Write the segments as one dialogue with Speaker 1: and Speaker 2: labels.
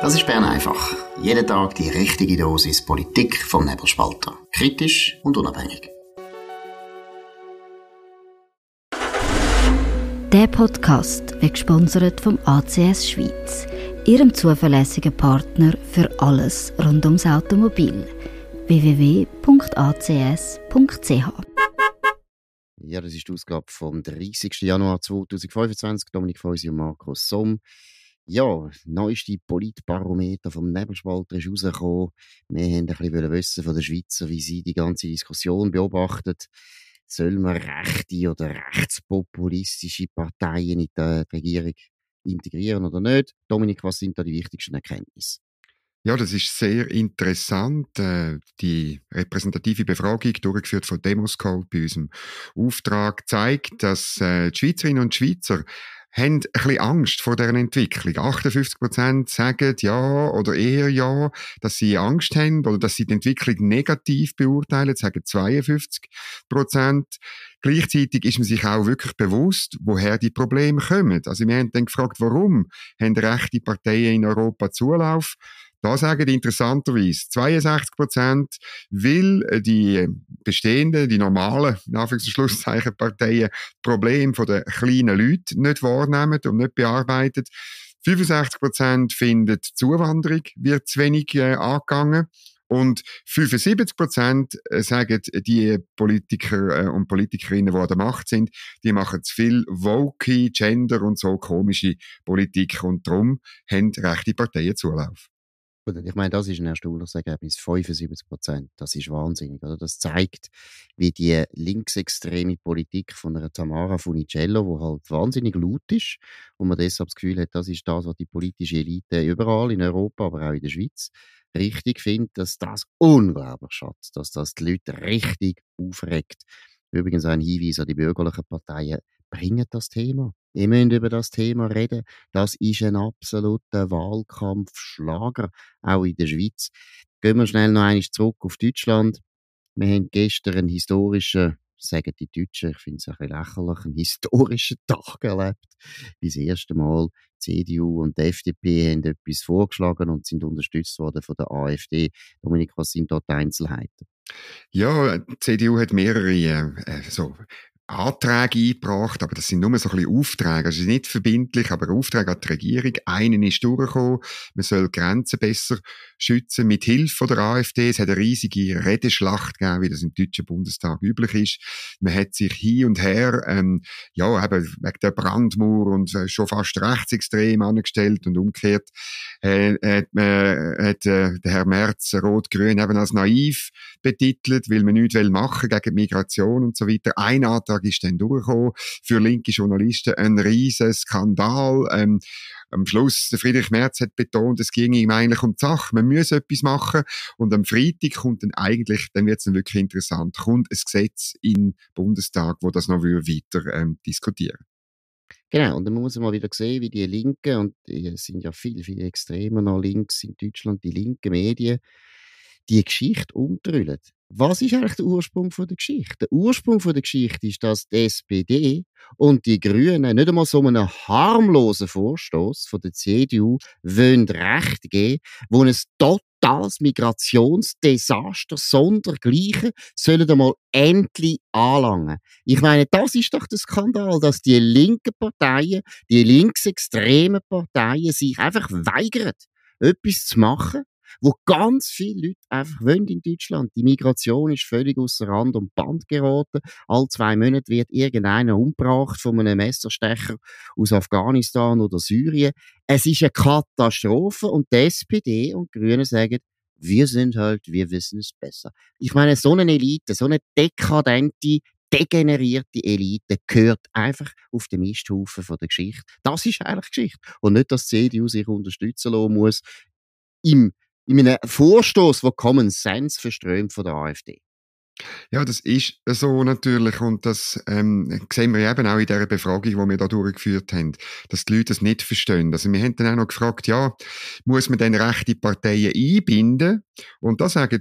Speaker 1: Das ist Bern einfach. Jeden Tag die richtige Dosis Politik vom Nebelspalter. Kritisch und unabhängig.
Speaker 2: Der Podcast wird gesponsert vom ACS Schweiz, Ihrem zuverlässigen Partner für alles rund ums Automobil. www.acs.ch.
Speaker 3: Ja, das ist die Ausgabe vom 30. Januar 2025. Dominik Feusi und Markus Somm. Ja, neueste Politbarometer vom Nebelspalter ist rausgekommen. Wir wollten ein bisschen wissen von den Schweizer, wie sie die ganze Diskussion beobachten. Soll man rechte oder rechtspopulistische Parteien in die Regierung integrieren oder nicht? Dominik, was sind da die wichtigsten Erkenntnisse?
Speaker 4: Ja, das ist sehr interessant. Die repräsentative Befragung, durchgeführt von Demoscope bei unserem Auftrag, zeigt, dass die Schweizerinnen und Schweizer haben ein bisschen Angst vor dieser Entwicklung. 58% sagen ja oder eher ja, dass sie Angst haben oder dass sie die Entwicklung negativ beurteilen, sagen 52%. Gleichzeitig ist man sich auch wirklich bewusst, woher die Probleme kommen. Also wir haben dann gefragt, warum haben rechte Parteien in Europa Zulauf? Da sagen interessanterweise 62%, weil die bestehenden, die normalen, in Anführungs- und Schlusszeichen, Parteien Probleme der kleinen Leute nicht wahrnehmen und nicht bearbeiten. 65% finden, die Zuwanderung wird zu wenig angegangen. Und 75% sagen, die Politiker und Politikerinnen, die an der Macht sind, die machen zu viel woke, Gender und so komische Politik. Und darum haben rechte Parteien Zulauf.
Speaker 3: Ich meine, das ist ein erstaunliches Ergebnis. 75%. Das ist wahnsinnig, oder? Das zeigt, wie die linksextreme Politik von einer Tamara Funicello, die halt wahnsinnig laut ist und man deshalb das Gefühl hat, das ist das, was die politische Elite überall in Europa, aber auch in der Schweiz richtig findet, dass das unglaublich schadet, dass das die Leute richtig aufregt. Übrigens ein Hinweis an die bürgerlichen Parteien: Bringen das Thema. Ihr müsst über das Thema reden. Das ist ein absoluter Wahlkampfschlager, auch in der Schweiz. Gehen wir schnell noch einmal zurück auf Deutschland. Wir haben gestern einen historischen, sagen die Deutschen, ich finde es ein bisschen lächerlich, einen historischen Tag erlebt. Wie das erste Mal die CDU und die FDP haben etwas vorgeschlagen und sind unterstützt worden von der AfD. Dominik, was sind dort die Einzelheiten?
Speaker 4: Ja, die CDU hat mehrere Anträge eingebracht, aber das sind nur so ein bisschen Aufträge. Also es ist nicht verbindlich, aber Aufträge an die Regierung. Einen ist durchgekommen, man soll Grenzen besser schützen mit Hilfe der AfD. Es hat eine riesige Redeschlacht gegeben, wie das im Deutschen Bundestag üblich ist. Man hat sich hin und her, eben wegen der Brandmauer und schon fast rechtsextrem angestellt und umgekehrt, hat der Herr Merz Rot-Grün eben als naiv betitelt, weil man nichts machen will gegen Migration und so weiter. Ein Antrag ist dann durchgekommen, für linke Journalisten ein riesen Skandal. Am Schluss, der Friedrich Merz hat betont, es ging ihm eigentlich um die Sache, man muss etwas machen. Und am Freitag kommt dann wird es dann wirklich interessant, kommt ein Gesetz in den Bundestag, wo das noch weiter diskutieren.
Speaker 3: Genau, und dann muss man mal wieder sehen, wie die Linken, und es sind ja viel extremer noch links in Deutschland, die linken Medien, die Geschichte umdrüllen. Was ist eigentlich der Ursprung von der Geschichte? Der Ursprung von der Geschichte ist, dass die SPD und die Grünen nicht einmal so einen harmlosen Vorstoß von der CDU wollen Recht geben, wo ein totales Migrationsdesaster sondergleichen sollen einmal endlich anlangen. Ich meine, das ist doch der Skandal, dass die linken Parteien, die linksextremen Parteien sich einfach weigern, etwas zu machen, wo ganz viele Leute einfach wollen in Deutschland. Die Migration ist völlig ausser Rand und Band geraten. Alle 2 Monate wird irgendeiner umgebracht von einem Messerstecher aus Afghanistan oder Syrien. Es ist eine Katastrophe und die SPD und die Grünen sagen, wir wissen es besser. Ich meine, so eine Elite, so eine dekadente, degenerierte Elite gehört einfach auf den Misthaufen von der Geschichte. Das ist eigentlich Geschichte. Und nicht, dass die CDU sich unterstützen lassen muss in einem Vorstoß, der Common Sense verströmt von der AfD.
Speaker 4: Ja, das ist so natürlich und das sehen wir eben auch in dieser Befragung, die wir da durchgeführt haben, dass die Leute das nicht verstehen. Also wir haben dann auch noch gefragt, ja, muss man denn rechte Parteien einbinden Und da sagen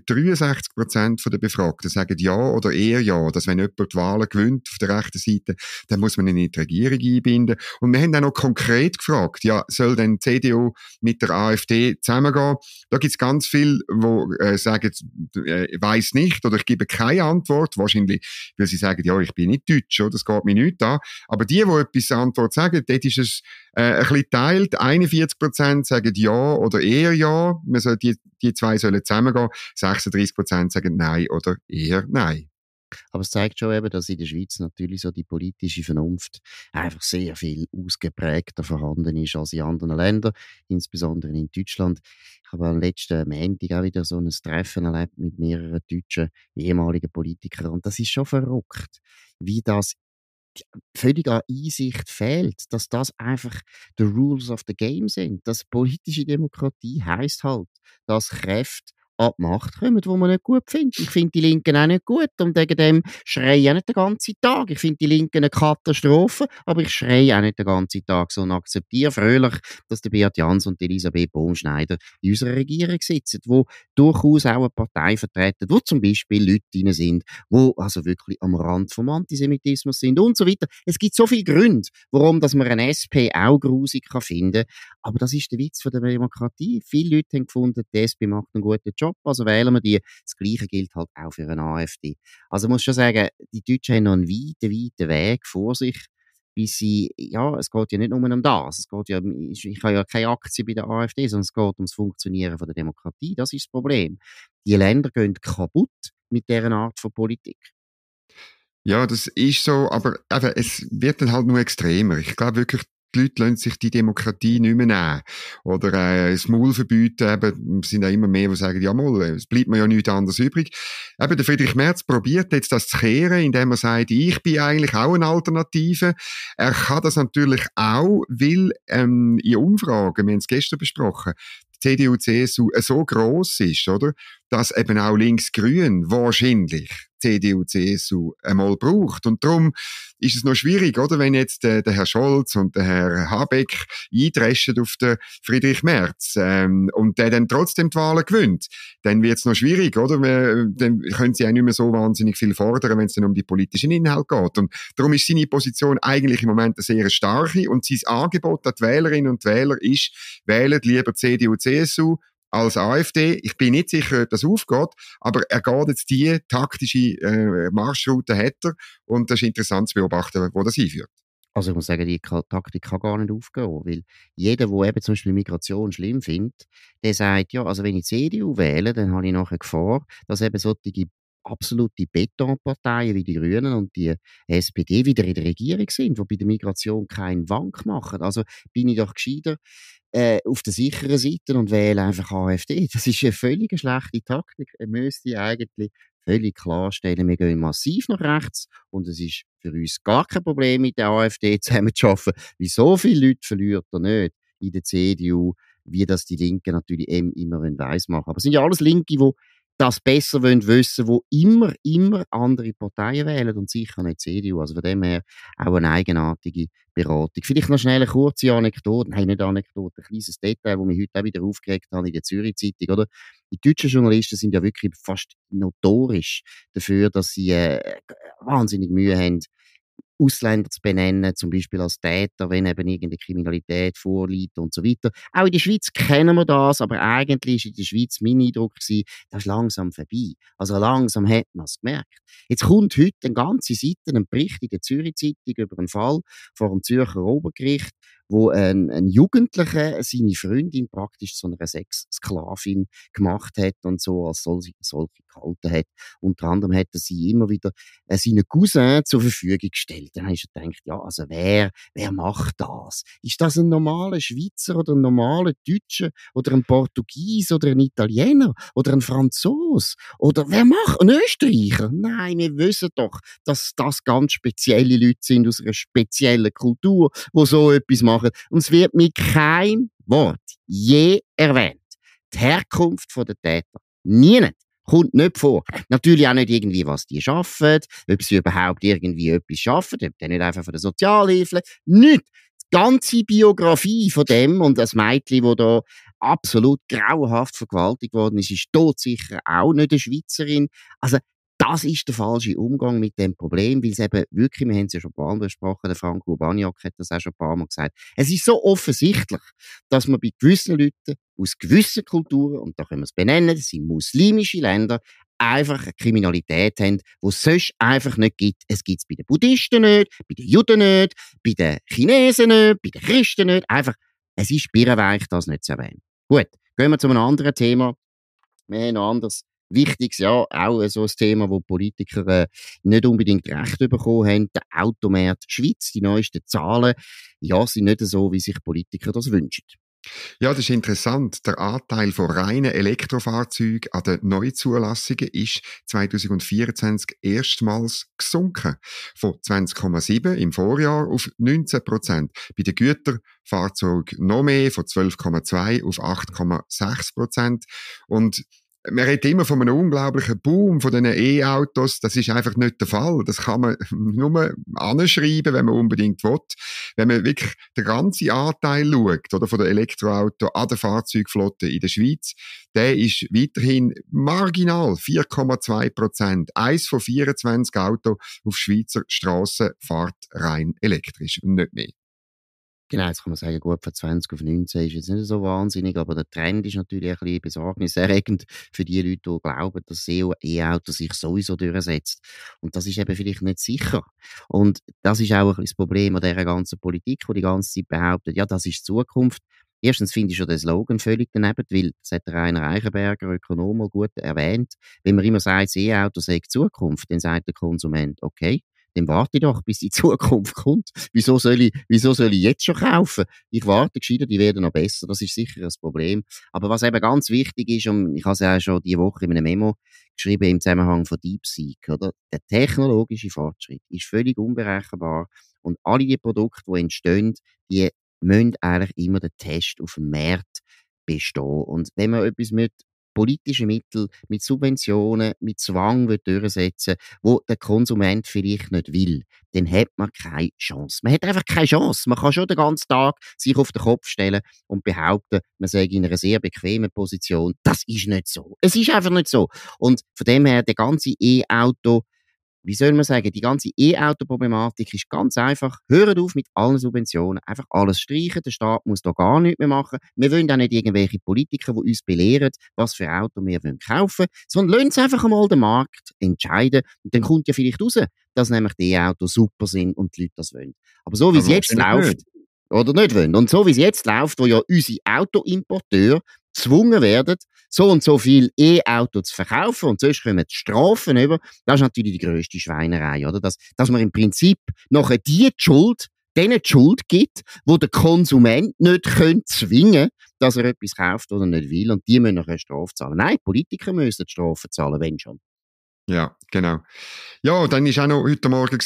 Speaker 4: 63% der Befragten sagen ja oder eher ja, dass wenn jemand die Wahlen gewinnt auf der rechten Seite, dann muss man ihn in die Regierung einbinden. Und wir haben dann noch konkret gefragt, ja, soll denn die CDU mit der AfD zusammengehen? Da gibt es ganz viele, die sagen, weiss nicht oder ich gebe keine Antwort, wahrscheinlich, weil sie sagen, ja, ich bin nicht Deutsch, oder? Das geht mir nicht an. Aber die etwas Antwort sagen, dort ist es ein bisschen geteilt. 41% sagen ja oder eher ja. Man soll die zwei sollen zusammengehen. 36% sagen nein oder eher nein.
Speaker 3: Aber es zeigt schon eben, dass in der Schweiz natürlich so die politische Vernunft einfach sehr viel ausgeprägter vorhanden ist als in anderen Ländern, insbesondere in Deutschland. Ich habe am letzten Montag auch wieder so ein Treffen erlebt mit mehreren deutschen ehemaligen Politikern und das ist schon verrückt, wie das völlig an Einsicht fehlt, dass das einfach the rules of the game sind. Dass politische Demokratie heisst halt, dass Kräfte an die Macht kommen, die man nicht gut findet. Ich finde die Linken auch nicht gut und wegen dem schreie ich auch nicht den ganzen Tag. Ich finde die Linken eine Katastrophe, aber ich schreie auch nicht den ganzen Tag, sondern akzeptiere fröhlich, dass der Beat Jans und Elisabeth Baumschneider in unserer Regierung sitzen, die durchaus auch eine Partei vertreten, wo zum Beispiel Leute drin sind, die also wirklich am Rand vom Antisemitismus sind und so weiter. Es gibt so viele Gründe, warum dass man eine SP auch grusig finden kann, aber das ist der Witz von der Demokratie. Viele Leute haben gefunden, die SP macht einen guten Job, also wählen wir die. Das Gleiche gilt halt auch für eine AfD. Also ich muss schon sagen, die Deutschen haben noch einen weiten Weg vor sich, bis sie, ja, es geht ja nicht nur um das, es geht ja, ich habe ja keine Aktie bei der AfD, sondern es geht ums Funktionieren von der Demokratie, das ist das Problem. Die Länder gehen kaputt mit dieser Art von Politik.
Speaker 4: Ja, das ist so, aber eben, es wird dann halt nur extremer. Ich glaube wirklich, die Leute lassen sich die Demokratie nicht mehr nehmen. Oder das Maul verbieten, eben, es sind auch immer mehr, die sagen, ja mal, es bleibt mir ja nichts anderes übrig. Eben, der Friedrich Merz probiert jetzt das zu kehren, indem er sagt, ich bin eigentlich auch eine Alternative. Er kann das natürlich auch, weil in Umfragen, wir haben es gestern besprochen, die CDU, CSU so gross ist, oder, dass eben auch Links-Grün wahrscheinlich CDU, CSU einmal braucht. Und darum ist es noch schwierig, oder, wenn jetzt der Herr Scholz und der Herr Habeck eindreschen auf den Friedrich Merz und der dann trotzdem die Wahlen gewinnt, dann wird es noch schwierig, oder? Dann können sie auch nicht mehr so wahnsinnig viel fordern, wenn es dann um die politischen Inhalte geht. Und darum ist seine Position eigentlich im Moment eine sehr starke und sein Angebot an die Wählerinnen und Wähler ist, wählt lieber CDU, CSU als AfD. Ich bin nicht sicher, ob das aufgeht, aber er geht jetzt die taktische Marschroute hat er und das ist interessant zu beobachten, wo das hinführt.
Speaker 3: Also ich muss sagen, die Taktik kann gar nicht aufgehen, weil jeder, der eben zum Beispiel Migration schlimm findet, der sagt, ja, also wenn ich CDU wähle, dann habe ich nachher Gefahr, dass eben solche absolute Betonparteien wie die Grünen und die SPD wieder in der Regierung sind, die bei der Migration keinen Wank machen. Also bin ich doch gescheiter auf der sicheren Seite und wähle einfach AfD. Das ist eine völlig schlechte Taktik. Er müsste eigentlich völlig klarstellen, wir gehen massiv nach rechts und es ist für uns gar kein Problem, mit der AfD zusammenzuarbeiten. Wie so viele Leute verliert er nicht in der CDU, wie das die Linken natürlich immer weiss machen. Aber es sind ja alles Linke, die das besser wissen wollen, die immer andere Parteien wählen und sicher nicht CDU. Also von dem her auch eine eigenartige Beratung. Vielleicht noch schnell eine kurze Anekdote, nein, nicht Anekdote, ein kleines Detail, das mich heute auch wieder aufgeregt hat in der Zürich-Zeitung, oder? Die deutschen Journalisten sind ja wirklich fast notorisch dafür, dass sie wahnsinnig Mühe haben, Ausländer zu benennen, zum Beispiel als Täter, wenn eben irgendeine Kriminalität vorliegt und so weiter. Auch in der Schweiz kennen wir das, aber eigentlich war in der Schweiz mein Eindruck, das ist langsam vorbei. Also langsam hat man es gemerkt. Jetzt kommt heute eine ganze Seite, ein Bericht in der Zürich-Zeitung über einen Fall vor dem Zürcher Obergericht, wo ein Jugendlicher seine Freundin praktisch zu einer Sexsklavin gemacht hat und so als solche gehalten hat. Unter anderem hat er sie immer wieder seinen Cousin zur Verfügung gestellt. Dann habe ich gedacht, ja, also wer macht das? Ist das ein normaler Schweizer oder ein normaler Deutscher oder ein Portugies oder ein Italiener oder ein Franzos? Oder wer macht? Ein Österreicher? Nein, wir wissen doch, dass das ganz spezielle Leute sind aus einer speziellen Kultur, die so etwas machen. Und es wird mit keinem Wort je erwähnt. Die Herkunft der Täter. Nie. Kommt nicht vor. Natürlich auch nicht irgendwie, was die arbeiten, ob sie überhaupt irgendwie etwas arbeiten, ob die nicht einfach von der Sozialhilfe. Nicht. Die ganze Biografie von dem und das Mädchen, das da absolut grauenhaft vergewaltigt worden ist, ist todsicher auch nicht eine Schweizerin. Also, das ist der falsche Umgang mit dem Problem, weil es eben wirklich, wir haben es ja schon ein paar Mal besprochen, der Frank Urbaniak hat das auch schon ein paar Mal gesagt, es ist so offensichtlich, dass man bei gewissen Leuten aus gewissen Kulturen, und da können wir es benennen, das sind muslimische Länder, einfach eine Kriminalität haben, die es sonst einfach nicht gibt. Es gibt es bei den Buddhisten nicht, bei den Juden nicht, bei den Chinesen nicht, bei den Christen nicht. Einfach, es ist birrenweich, das nicht zu erwähnen. Gut, gehen wir zu einem anderen Thema. Wir haben noch anderes Wichtiges, ja, auch so ein Thema, wo Politiker nicht unbedingt Recht bekommen haben. Der Automarkt Schweiz, die neuesten Zahlen, ja, sind nicht so, wie sich Politiker das wünschen.
Speaker 4: Ja, das ist interessant. Der Anteil von reinen Elektrofahrzeugen an den Neuzulassungen ist 2024 erstmals gesunken. Von 20,7 im Vorjahr auf 19%. Bei den Güterfahrzeugen noch mehr, von 12,2 auf 8,6%. Und man redet immer von einem unglaublichen Boom von diesen E-Autos. Das ist einfach nicht der Fall. Das kann man nur anschreiben, wenn man unbedingt will. Wenn man wirklich den ganzen Anteil schaut, oder, von den Elektroautos an der Fahrzeugflotte in der Schweiz, der ist weiterhin marginal, 4,2%. 1 von 24 Autos auf Schweizer Strassen fährt rein elektrisch und nicht mehr.
Speaker 3: Genau, jetzt kann man sagen, gut, von 20 auf 19 ist jetzt nicht so wahnsinnig, aber der Trend ist natürlich ein bisschen besorgniserregend für die Leute, die glauben, dass E-Auto sich sowieso durchsetzt. Und das ist eben vielleicht nicht sicher. Und das ist auch ein bisschen das Problem an dieser ganzen Politik, die die ganze Zeit behauptet, ja, das ist die Zukunft. Erstens finde ich schon den Slogan völlig daneben, weil das hat Rainer Eichenberger, Ökonom, mal gut erwähnt. Wenn man immer sagt, das E-Auto sei die Zukunft, dann sagt der Konsument, okay, dann warte ich doch, bis die Zukunft kommt. Wieso soll ich jetzt schon kaufen? Ich warte gescheiter, die werden noch besser. Das ist sicher ein Problem. Aber was eben ganz wichtig ist, und ich habe es ja auch schon diese Woche in einem Memo geschrieben im Zusammenhang von DeepSeek, oder? Der technologische Fortschritt ist völlig unberechenbar und alle die Produkte, die entstehen, die müssen eigentlich immer den Test auf dem Markt bestehen. Und wenn man etwas mit politischen Mitteln, mit Subventionen, mit Zwang durchsetzen, wo der Konsument vielleicht nicht will, dann hat man keine Chance. Man hat einfach keine Chance. Man kann schon den ganzen Tag sich auf den Kopf stellen und behaupten, man sei in einer sehr bequemen Position. Das ist nicht so. Es ist einfach nicht so. Und von dem her, der ganze E-Auto, wie soll man sagen, die ganze E-Auto-Problematik ist ganz einfach. Hört auf mit allen Subventionen. Einfach alles streichen. Der Staat muss da gar nichts mehr machen. Wir wollen auch nicht irgendwelche Politiker, die uns belehren, was für Auto wir kaufen wollen, sondern lassen Sie einfach einmal den Markt entscheiden. Und dann kommt ja vielleicht raus, dass nämlich die E-Autos super sind und die Leute das wollen. Aber so wie es jetzt läuft, oder nicht wollen, und so wie es jetzt läuft, wo ja unsere Autoimporteure gezwungen werden, so und so viel E-Auto zu verkaufen und sonst kommen die Strafen über, das ist natürlich die grösste Schweinerei, oder? Dass man im Prinzip nachher denen die Schuld gibt, wo der Konsument nicht zwingen, dass er etwas kauft, was er nicht will, und die müssen nachher eine Strafe zahlen. Nein, Politiker müssen die Strafen zahlen, wenn schon.
Speaker 4: Ja, genau. Ja, dann war auch noch heute Morgen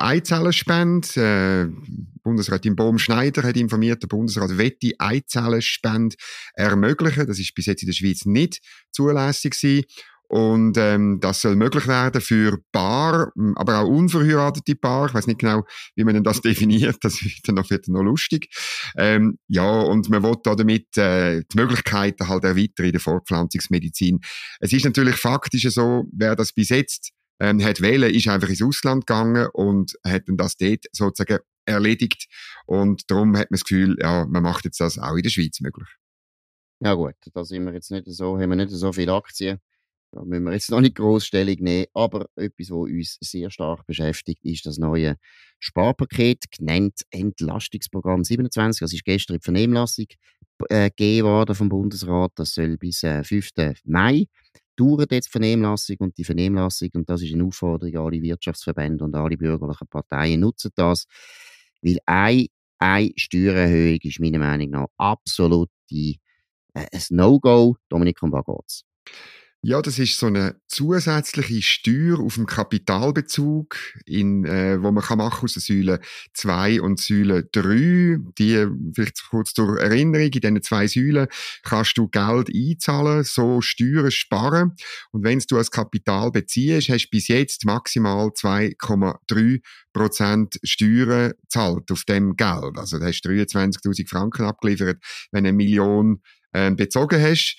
Speaker 4: Eizellenspende. Bundesrätin Bohm-Schneider hat informiert, der Bundesrat will die Eizellenspende ermöglichen. Das ist bis jetzt in der Schweiz nicht zulässig gewesen. Und das soll möglich werden für Paar, aber auch unverheiratete Paar. Ich weiß nicht genau, wie man denn das definiert. Das wird noch lustig. Ja, und man will damit die Möglichkeiten halt erweitern in der Fortpflanzungsmedizin. Es ist natürlich faktisch so, wer das bis jetzt hat wählen, ist einfach ins Ausland gegangen und hat dann das dort sozusagen erledigt. Und darum hat man das Gefühl, ja, man macht jetzt das auch in der Schweiz möglich.
Speaker 3: Ja gut, da sind wir jetzt nicht so, haben wir nicht so viele Aktien. Da müssen wir jetzt noch nicht gross Stellung nehmen, aber etwas, was uns sehr stark beschäftigt, ist das neue Sparpaket, genannt Entlastungsprogramm 27. Das ist gestern in die Vernehmlassung gegeben worden vom Bundesrat. Das soll bis 5. Mai dauert jetzt die Vernehmlassung, und die Vernehmlassung, und das ist eine Aufforderung an alle Wirtschaftsverbände und alle bürgerlichen Parteien, nutzen das, weil eine Steuererhöhung ist meiner Meinung nach absolut ein No-Go. Dominik, um was geht's?
Speaker 4: Ja, das ist so eine zusätzliche Steuer auf dem Kapitalbezug, wo man machen aus der Säule 2 und Säule 3. Die, vielleicht kurz zur Erinnerung, in diesen 2 Säulen kannst du Geld einzahlen, so Steuern sparen. Und wenn du als Kapital beziehst, hast du bis jetzt maximal 2,3% Steuern gezahlt auf dem Geld. Also da hast du 23.000 Franken abgeliefert. Wenn 1 Million bezogen hast.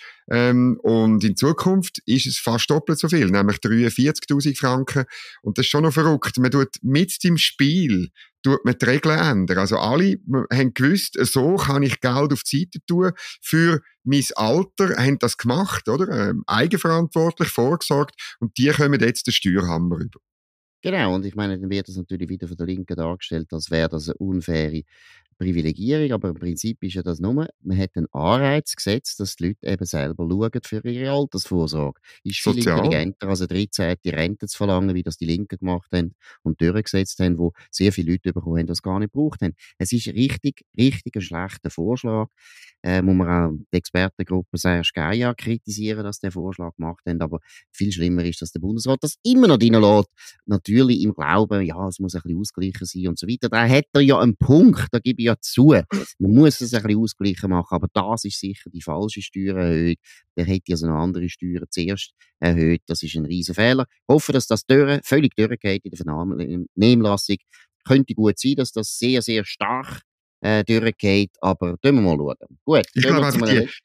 Speaker 4: Und in Zukunft ist es fast doppelt so viel, nämlich 43'000 Franken. Und das ist schon noch verrückt. Man tut mit dem Spiel tut man die Regeln ändern. Also alle haben gewusst, so kann ich Geld auf die Seite tun für mein Alter, haben das gemacht, oder? Eigenverantwortlich vorgesorgt und die kommen jetzt den Steuerhammer über.
Speaker 3: Genau, und ich meine, dann wird das natürlich wieder von der Linken dargestellt, als wäre das eine unfaire Privilegierung, aber im Prinzip ist ja das nur, man hat einen Anreiz gesetzt, dass die Leute eben selber schauen für ihre Altersvorsorge. Ist viel intelligenter, als eine 13. Rente zu verlangen, wie das die Linken gemacht haben und durchgesetzt haben, wo sehr viele Leute bekommen haben, die das gar nicht gebraucht haben. Es ist richtig ein schlechter Vorschlag. Muss man auch die Expertengruppe Serge Geier kritisieren, dass sie den Vorschlag gemacht haben, aber viel schlimmer ist, dass der Bundesrat das immer noch reinlässt. Natürlich im Glauben, ja, es muss ein bisschen ausgleichen sein und so weiter. Da hat er ja einen Punkt, da gebe ich ja zu. Man muss es ein bisschen ausgleichen machen, aber das ist sicher die falsche Steuererhöhung. Der hätte also noch andere Steuern zuerst erhöht. Das ist ein riesen Fehler. Ich hoffe, dass das völlig durchgeht in der Vernehmlassung. Könnte gut sein, dass das sehr, sehr stark durchgeht, aber tun wir mal schauen. Gut,
Speaker 4: ich glaube einfach,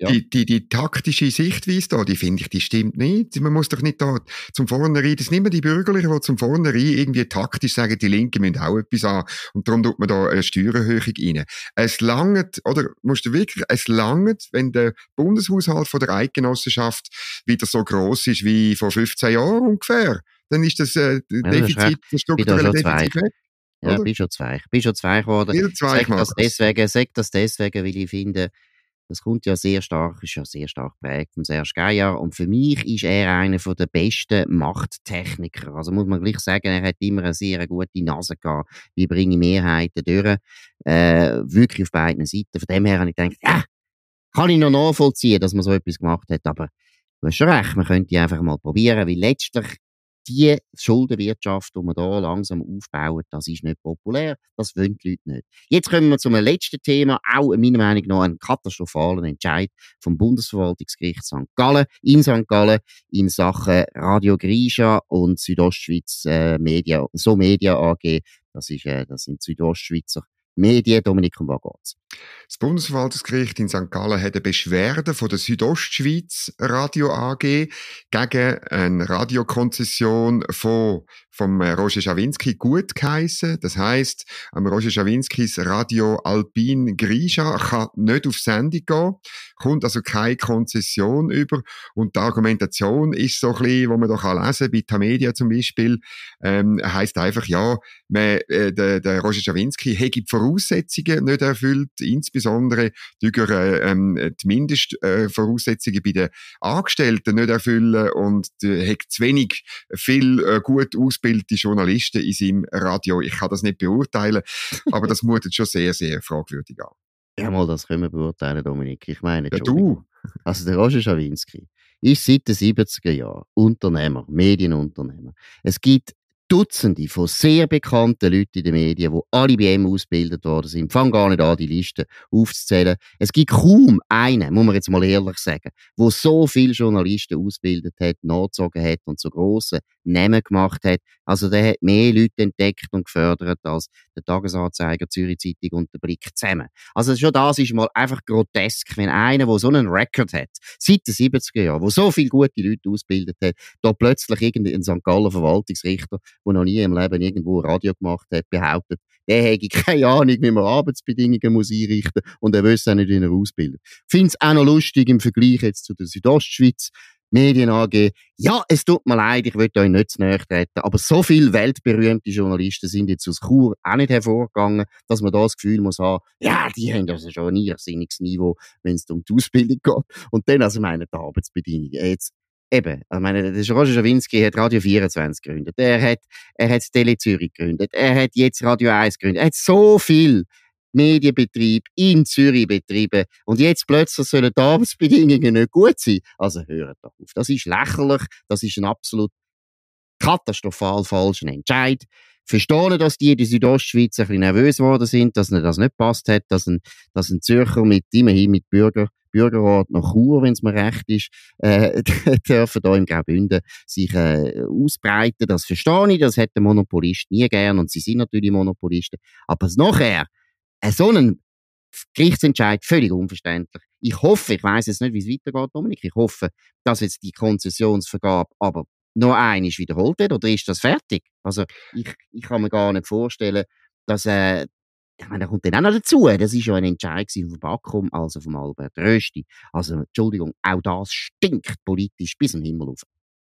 Speaker 4: die taktische Sichtweise da, die finde ich, die stimmt nicht. Man muss doch nicht da zum Vornherein, das sind immer die Bürgerlichen, die zum Vornherein irgendwie taktisch sagen, die Linken müssen auch etwas an und darum tut man da eine Steuererhöhung rein. Es langt, oder musst du wirklich, es langt, wenn der Bundeshaushalt von der Eidgenossenschaft wieder so gross ist wie vor 15 Jahren ungefähr, dann ist das Defizit, das strukturelle Defizit weg.
Speaker 3: Ja, bin schon zwei geworden. Sag das deswegen, weil ich finde, das kommt ja sehr stark, ist ja sehr stark geprägt von Serge Geier. Und für mich ist er einer der besten Machttechniker. Also muss man gleich sagen, er hat immer eine sehr gute Nase gehabt. Wie bringe ich Mehrheiten durch? Wirklich auf beiden Seiten. Von dem her habe ich gedacht, ja, kann ich noch nachvollziehen, dass man so etwas gemacht hat. Aber du hast schon recht, man könnte die einfach mal probieren, weil letztlich die Schuldenwirtschaft, die wir da langsam aufbauen, das ist nicht populär. Das wollen die Leute nicht. Jetzt kommen wir zum letzten Thema. Auch meiner Meinung nach ein katastrophaler Entscheid vom Bundesverwaltungsgericht St. Gallen, in Sachen Radio Grisha und Südostschweiz Media AG. Das sind Südostschweizer Medien. Dominik, um was geht's?
Speaker 4: Das Bundesverwaltungsgericht in St. Gallen hat eine Beschwerde von der Südostschweiz Radio AG gegen eine Radiokonzession vom Roger Schawinski gut geheissen. Das heisst, am Roger Schawinskis Radio Alpin Grisha kann nicht auf Sendung gehen, kommt also keine Konzession über. Und die Argumentation ist so ein bisschen, wo man doch lesen kann, bei Tamedia zum Beispiel, heisst einfach, ja, der Roger Schawinski hätte die Voraussetzungen nicht erfüllt, insbesondere durch die Mindestvoraussetzungen bei den Angestellten nicht erfüllen und hat zu wenig viel gut ausgebildete Journalisten in seinem Radio. Ich kann das nicht beurteilen, aber das mutet schon sehr, sehr fragwürdig an.
Speaker 3: Ja, mal, das können wir beurteilen, Dominik. Ich meine,
Speaker 4: ja, du.
Speaker 3: Also der Roger Schawinski ist seit den 70er Jahren Unternehmer, Medienunternehmer. Es gibt Dutzende von sehr bekannten Leuten in den Medien, die alle bei ihm ausgebildet worden sind. Fang gar nicht an, die Liste aufzuzählen. Es gibt kaum einen, muss man jetzt mal ehrlich sagen, der so viele Journalisten ausgebildet hat, nachgezogen hat und so grosse Namen gemacht hat. Also der hat mehr Leute entdeckt und gefördert als der Tagesanzeiger, Zürich Zeitung und der Blick zusammen. Also schon das ist mal einfach grotesk, wenn einer, der so einen Rekord hat, seit den 70er Jahren, der so viele gute Leute ausgebildet hat, da plötzlich irgendein St. Gallen Verwaltungsrichter, der noch nie im Leben irgendwo Radio gemacht hat, behauptet, der hätte keine Ahnung, wie man Arbeitsbedingungen muss einrichten muss und er wüsste auch nicht, wie er ausbildet. Ich finde es auch noch lustig im Vergleich jetzt zu der Südostschweiz Medien AG. Ja, es tut mir leid, ich will euch nicht zu nahe treten, aber so viele weltberühmte Journalisten sind jetzt aus Chur auch nicht hervorgegangen, dass man da das Gefühl muss haben, ja, die haben also schon ein irrsinniges Niveau, wenn es um die Ausbildung geht. Und dann, also meine die Arbeitsbedingungen. Jetzt, eben, ich meine, der Roger Schawinski hat Radio 24 gegründet, er hat Tele Zürich gegründet, er hat jetzt Radio 1 gegründet, er hat so viel Medienbetrieb in Zürich betrieben und jetzt plötzlich sollen die Arbeitsbedingungen nicht gut sein. Also hört doch auf. Das ist lächerlich, das ist ein absolut katastrophal falscher Entscheid. Verstehe, dass die in der Südostschweiz ein bisschen nervös geworden sind, dass ihnen das nicht passt hat, dass ein Zürcher immerhin mit Bürgerrat nach Chur, wenn es mir recht ist, dürfen da im Graubünden sich ausbreiten. Das verstehe ich, das hat der Monopolist nie gern und sie sind natürlich Monopolisten. Aber nachher so einen Gerichtsentscheid völlig unverständlich. Ich hoffe, ich weiss jetzt nicht, wie es weitergeht, Dominik, ich hoffe, dass jetzt die Konzessionsvergabe aber noch einmal wiederholt wird, oder ist das fertig? Also ich kann mir gar nicht vorstellen, dass ich meine, da kommt dann auch noch dazu, das ist ja ein Entscheid vom BAKOM, also vom Albert Rösti. Also, Entschuldigung, auch das stinkt politisch bis zum Himmel auf.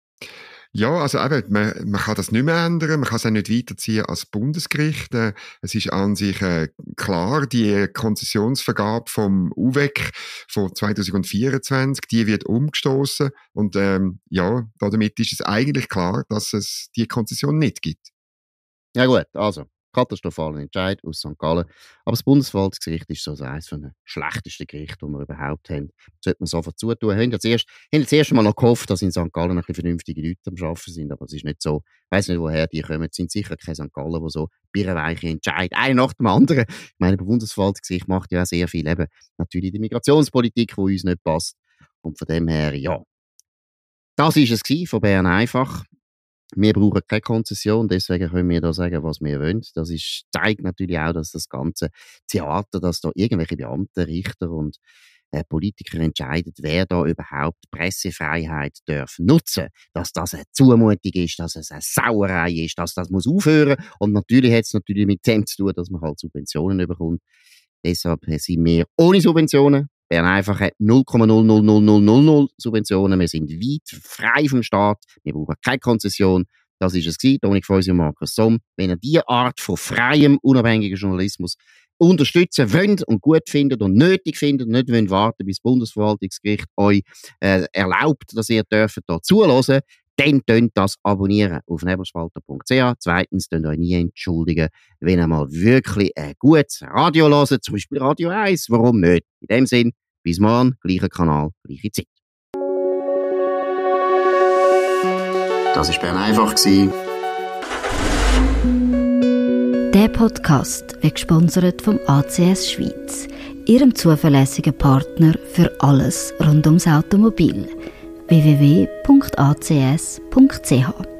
Speaker 4: Ja, also eben, man kann das nicht mehr ändern, man kann es auch nicht weiterziehen als Bundesgericht. Es ist an sich klar, die Konzessionsvergabe vom UVEC von 2024, die wird umgestoßen und ja, damit ist es eigentlich klar, dass es die Konzession nicht gibt.
Speaker 3: Ja gut, also katastrophaler Entscheid aus St. Gallen. Aber das Bundesverwaltungsgericht ist so eines von den schlechtesten Gerichten, die wir überhaupt haben. Das sollte man sofort zutun. Wir haben jetzt erst mal noch gehofft, dass in St. Gallen ein bisschen vernünftige Leute am Arbeiten sind, aber es ist nicht so. Ich weiss nicht, woher die kommen. Es sind sicher keine St. Gallen, die so birrenweiche Entscheide, einer nach dem anderen. Ich meine, das Bundesverwaltungsgericht macht ja auch sehr viel eben natürlich die Migrationspolitik, die uns nicht passt. Und von dem her, ja. Das war es von Bern einfach. Wir brauchen keine Konzession, deswegen können wir da sagen, was wir wollen. Das zeigt natürlich auch, dass das ganze Theater, dass da irgendwelche Beamten, Richter und Politiker entscheiden, wer da überhaupt Pressefreiheit darf nutzen, dass das eine Zumutung ist, dass es eine Sauerei ist, dass das muss aufhören. Und natürlich hat es natürlich mit dem zu tun, dass man halt Subventionen bekommt. Deshalb sind wir ohne Subventionen. Bern einfach hat 0,00000 Subventionen. Wir sind weit frei vom Staat. Wir brauchen keine Konzession. Das war es gewesen. Dominik Feusi und Markus Somm. Wenn ihr diese Art von freiem, unabhängigen Journalismus unterstützen wollt und gut findet und nötig findet, nicht wollt warten, bis das Bundesverwaltungsgericht euch erlaubt, dass ihr dürft da zuhören, dann könnt das abonnieren auf nebelspalter.ch. Zweitens, könnt ihr euch nie entschuldigen, wenn ihr mal wirklich ein gutes Radio hört, zum Beispiel Radio 1. Warum nicht? In dem Sinn, bis morgen, gleicher Kanal, gleiche Zeit.
Speaker 1: Das war Bern einfach.
Speaker 2: Der Podcast wird gesponsert vom ACS Schweiz, ihrem zuverlässigen Partner für alles rund ums Automobil. www.acs.ch